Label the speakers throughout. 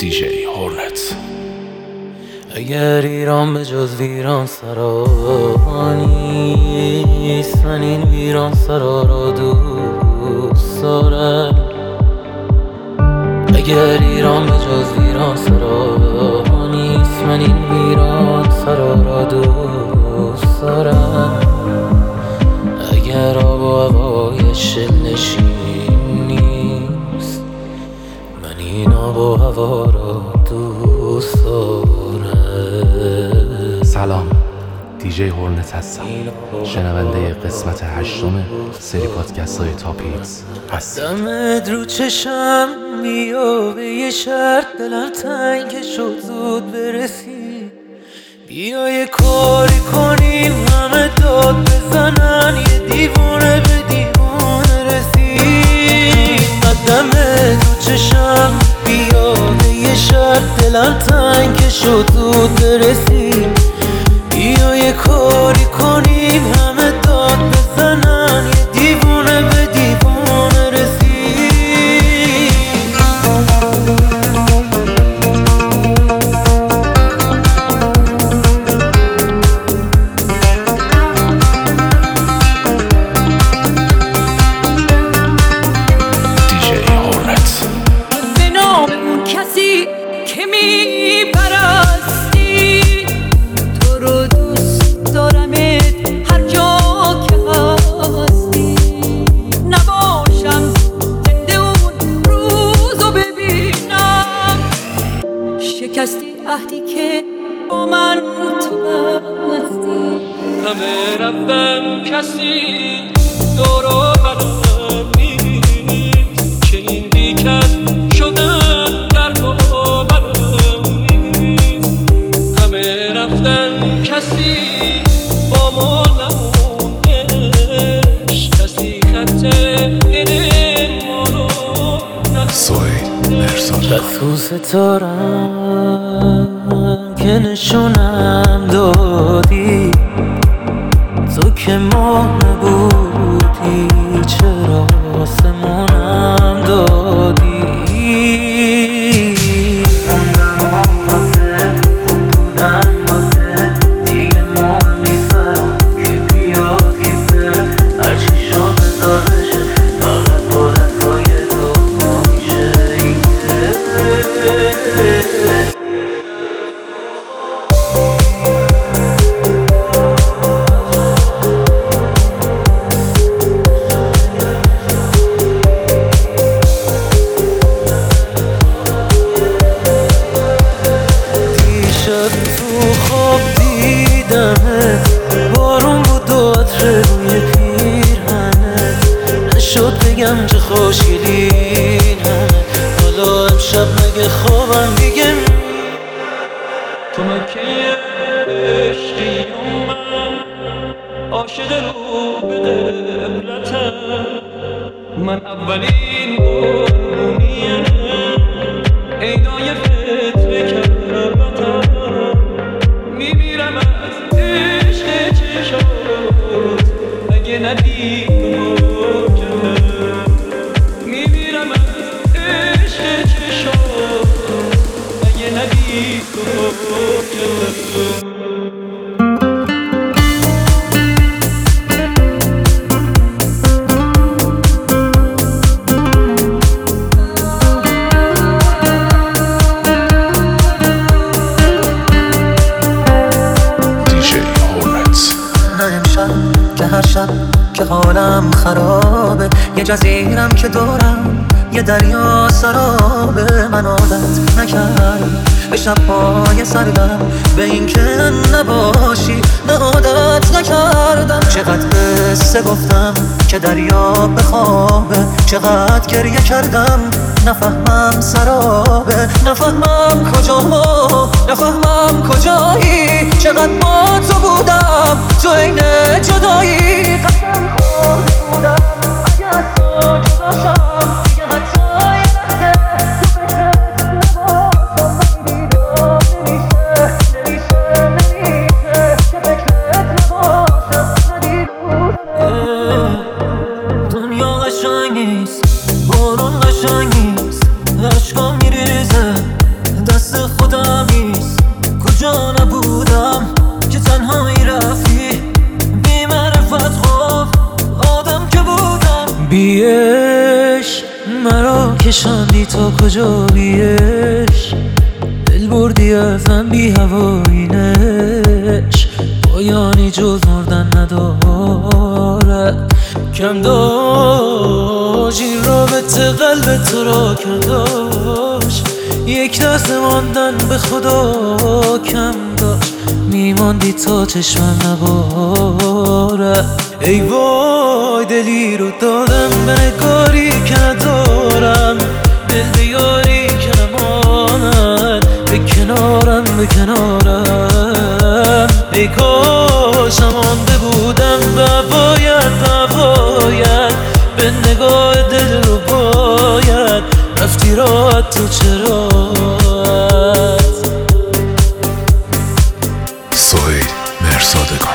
Speaker 1: دیجی هورنت.
Speaker 2: اگر ایران به جز ویران سرا نیست، من این ویران سرا را دوست دارم. اگر ایران به جز ویران سرا نیست، من این ویران سرا را دوست دارم. اگر آب و هوای شلنشین نیست، من این آب و هوا را دوست دارم.
Speaker 1: سلام، دیجی هورنت هستم، شنونده قسمت 8 سری پادکست های تاپ هیتز هستم.
Speaker 2: دمت رو چشم بیا به یه شرط، دلم تنگ شد زود برسی. بیا یه کاری کنیم همه داد بزنن، یه دیوونه به دیوونه رسید. دمت رو چشم بیا به یه شرط، دلم تنگ شد زود برسی. بیا یه کاری کنیم همه داد بزنن، یه دیوونه به دیوونه رسید.
Speaker 1: دیجی هورنت.
Speaker 3: به نام اون کسی که میپرستی، تو رو دوست دارمت هر جا که هستی. نباشم زنده اون روزو ببینم، شکستی عهدی که با من تو بستی.
Speaker 4: همه رفتن کسی دور و برم نیست، که این بیکس شدن در و برم نیست. همه رفتن کسی با ما نمونش، کسی خط دل ما رو
Speaker 1: سوید مرزاد.
Speaker 2: تو ستارم که نشونم دادی، تو که ما نبودی چرا آسمونم دادی. خوندم واسه بودن واسه دیگه مهم نیستم که بیاد کیفه. هرچی شد بذارشه فقط با دستای تو میشه این بگم چه خوشگلین همه. حالا امشب مگه خوابم دیگه
Speaker 4: تو مکه عشقی و من عاشق رو به قبلتم. من اولین قربونیم عیدای فطر کربتم. میمیرم از عشق چشات اگه ندید
Speaker 5: که هر شب که حالم خرابه، یه جزیرم که دورم یه دریا سرابه. من عادت نکردم به شب‌های سردم، به این که نباشی نه عادت نکردم. چقدر قصه گفتم که دریا بخوابه، چقدر گریه کردم نفهمم سرابه. نفهمم نفهمم کجایی، چقدر با تو بودم تو این جدایی. قسم خورده بودم اگه از تو جدا شم دیگه حتی یه لحظه تو فکرت نباشم. من بیدار نمیشه که فکرت نباشم.
Speaker 2: دنیا قشنگ نیست، بارون قشنگ نیست، عشقا میریزه
Speaker 5: کجا نبودم که تنهایی رفتی بی معرفت خوب آدم که بودم.
Speaker 2: بیش مرا کشاندی تا کجا بیش دل بردی ازم بی هوایینش پایانی جز مردن ندارد. کم داشت این رابطه قلب تو را کم داشت یک لحظه ماندن به خدا کم داشت میماندی تا چشمم نبارد. ای وای دلی رو دادم به نگاری که ندارم دل به یاری که نماند به کنارم به کنارم. ای کاش مانده بودم باید به نگاه دل رو باید رفتی راحت تو چرا.
Speaker 1: سهیل مرزادگان.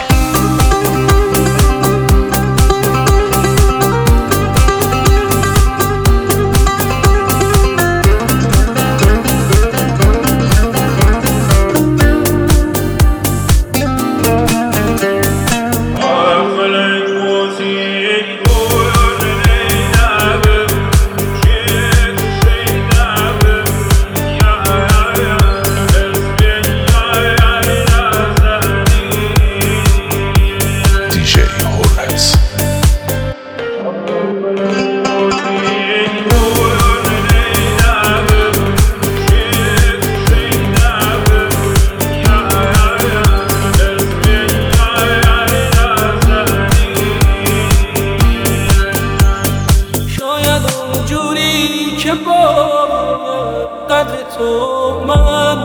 Speaker 4: که با قدر تو من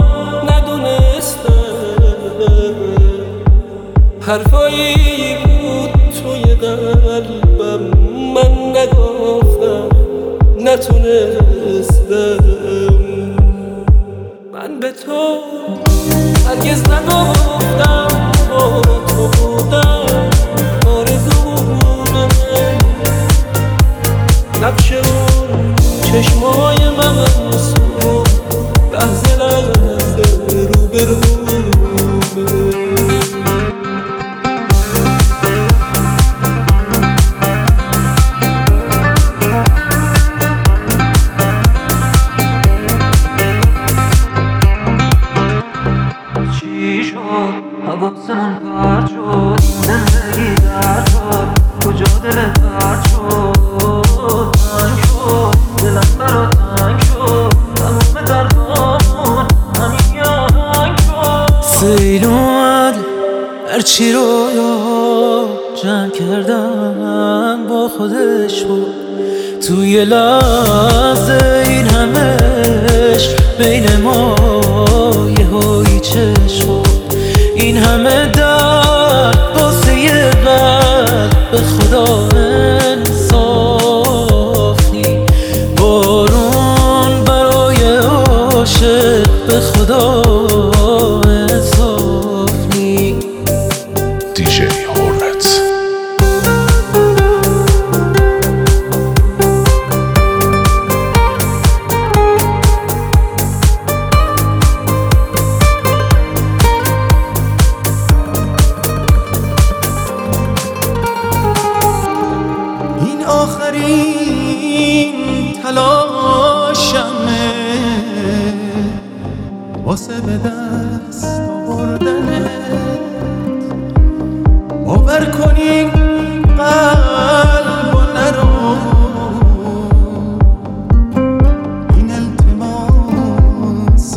Speaker 4: ندونستم حرفایی بود توی قلبم من نگفتم نتونستم. من به تو هرگز نگفتم با تو بودم آرزومه نقش اون چشمای من مسو لحظه لحظه رو به رو
Speaker 2: چی شد حواسمون پرد شد زندگی درد شد کجا دلت پرد شد تنگ شد دلم برا تنگ شد تموم دردامون همین آهنگ شد. سیل اومد هرچی رویا جمع کردم با خودش بود توی لحظه این همش بین ما یه هایی چشم این همه درد واسه یه قلب به خدا انصاف نی بارون برای عاشق به خدا انصاف نی.
Speaker 1: دیجی هورنت.
Speaker 5: این آخرین تلاشمه واسه به دست آوردنت باور کنین قلب و نرو این التماس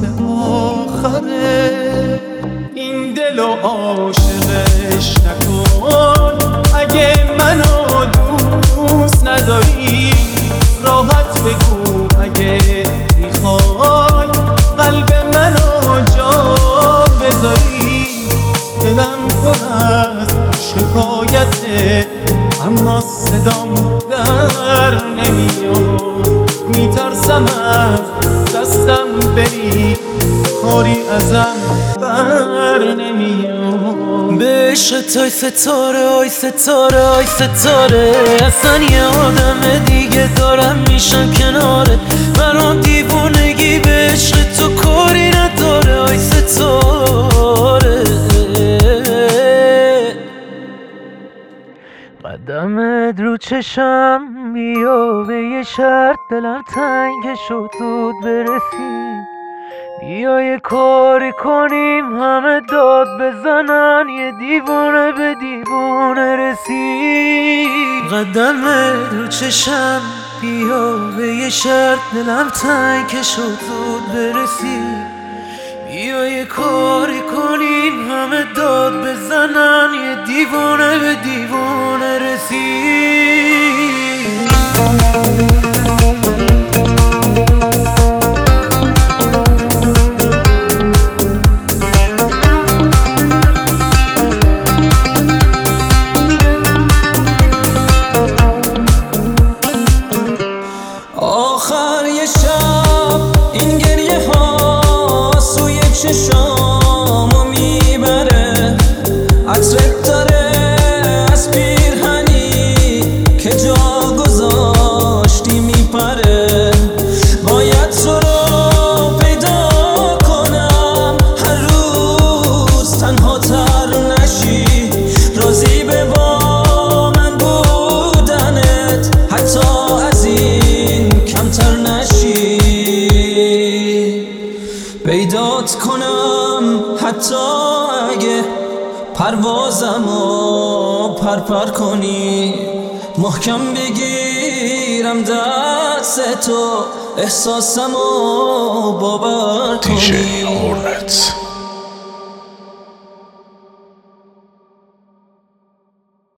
Speaker 5: آخره این دل و عاشقش نکن اگه منو دوست نداری راحت بگو اگه میخوای قلب منو جا بذاری دلم پر از شکایته اما صدام در نمیاد میترسم از دستم بری کاری ازم بر نمیاد.
Speaker 2: به عشقت ای ستاره آی ستاره آی ستاره اصلا یه آدم دیگه دارم میشم کنارت برام دیوونگی به عشق تو کاری نداره آی ستاره چشم بیا به یه شرط دلم تنگ شد زود برسی بیا یه کاری کنیم همه داد بزنن یه دیوونه به دیوونه رسی قدم رو چشم بیا به یه شرط دلم تنگ شد زود برسی بیا یه کاری کنیم همه داد بزنن یه دیوونه به دیوونه رسی
Speaker 4: آخر یه شب این گریه ها سوی چشامو میبره عطرت داره از پیرهنی که جا گذاشتی میپره باید تو رو پیدا کنم هر روز تنها تر نشی راضی به با من بودنت حتی از این کمتر نشی پیدات کنم حتی اگه پروازمو پرپر کنی محکم بگیرم دست تو احساسمو باور کنی